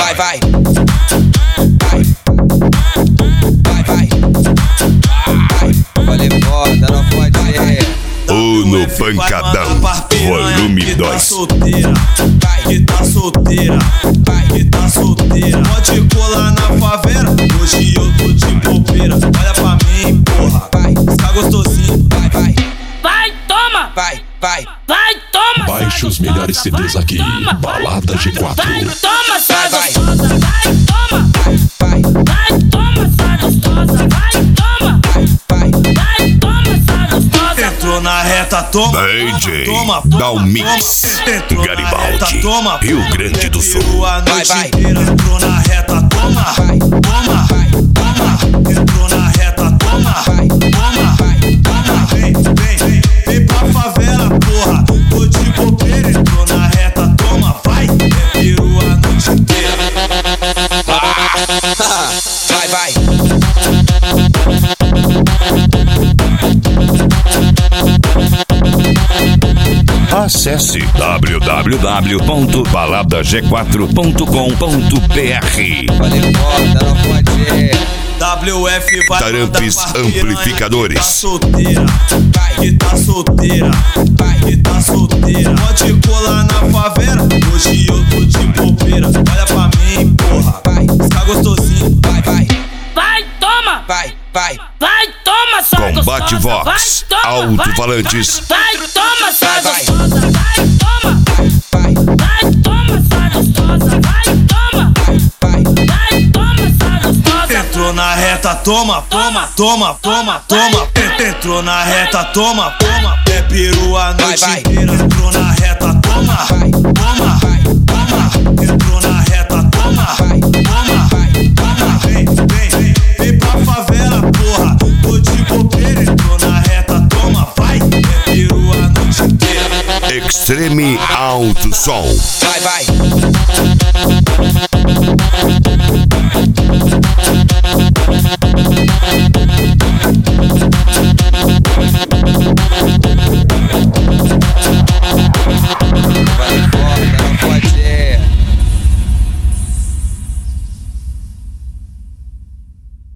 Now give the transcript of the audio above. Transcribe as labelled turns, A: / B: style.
A: Vai, vai. Falei foda, não pode ir.
B: No Pancadão, volume 2.
C: Solteira, que tá solteira, que tá solteira. Pode colar na favela, hoje eu tô de bobeira. Olha pra mim, porra, está gostosinho.
A: Vai, vai.
D: Vai, toma!
A: Vai, vai.
D: Vai, toma!
E: Baixe os melhores CDs aqui, Balada G4.
D: Vai, toma, sai
A: Vai, vai.
D: gostosa! Vai, toma!
A: Vai,
D: Vai, toma, sai gostosa! Vai, toma!
A: vai.
D: Vai, toma, sai gostosa!
C: Entrou na reta, toma.
B: DJ,
C: Toma,
B: dá um mix.
C: Entrou na
B: Garibaldi,
C: reta, toma.
B: Rio Grande do Sul.
C: Bebeu a noite
A: Vai, vai.
C: inteira. Entrou na reta, toma.
A: Vai,
C: Toma, toma. Entrou na reta, toma.
A: vai.
C: Toma, toma. Vem, vem, vem. Vem pra favela, porra. Tô de bobeira. Entrou na reta, toma. Vai, bebeu a noite inteira.
A: Vai, vai.
B: Acesse www.baladag4.com.br.
A: Falei foda, não pode ir.
C: WF vai
B: Tarampes
C: mandar parceiro,
B: Amplificadores.
C: que tá solteira,
A: Vai,
C: que tá solteira, que tá solteira. Pode colar na favela, hoje eu tô de bobeira. Olha pra mim, porra,
A: vai.
C: está gostosinho.
A: Vai, vai.
D: Vai, toma!
A: Vai, vai.
D: Vai, toma, sai
B: Combate
D: gostosa!
B: Vox,
D: Vai, toma,
B: alto-falantes.
D: Vai, toma, sai
A: Vai, vai.
D: gostosa! Vai, toma!
A: Vai,
D: Vai, toma, sai gostosa! Vai, toma!
A: vai.
D: Vai, toma, sai gostosa!
C: Entrou na reta, toma, toma, toma, toma, toma. Entrou na reta, toma, toma. É peru a noite
A: vai.
C: inteira. Entrou na reta, toma,
A: Vai,
C: toma,
A: vai.
C: toma. Entrou na reta, toma,
A: Vai,
C: toma,
A: vai.
C: toma. Vem, vem, vem. Vem pra favela, porra. Tô de bobeira. Entrou na reta, toma, vai. É peru a noite inteira.
B: Extreme Alto Som.
A: Vai, vai.